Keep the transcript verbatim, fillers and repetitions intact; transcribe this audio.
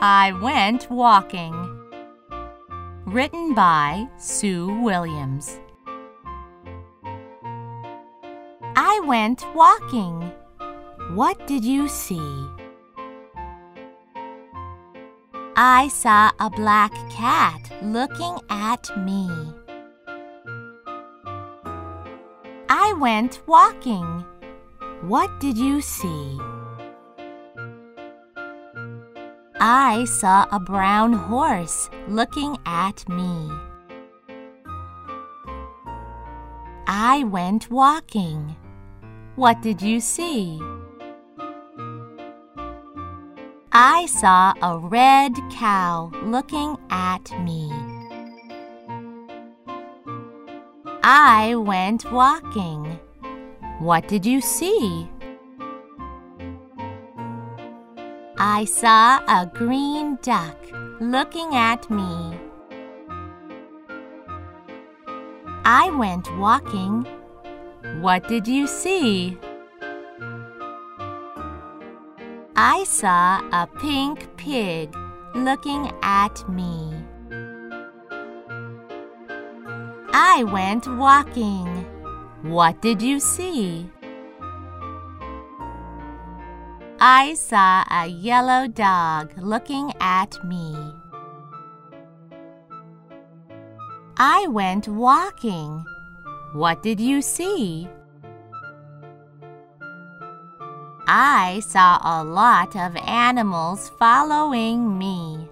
I went walking. Written by Sue Williams. I went walking. What did you see? I saw a black cat looking at me. I went walking. What did you see? I saw a brown horse looking at me. I went walking. What did you see? I saw a red cow looking at me. I went walking. What did you see? I saw a green duck looking at me. I went walking. What did you see? I saw a pink pig looking at me. I went walking. What did you see? I saw a yellow dog looking at me. I went walking. What did you see? I saw a lot of animals following me.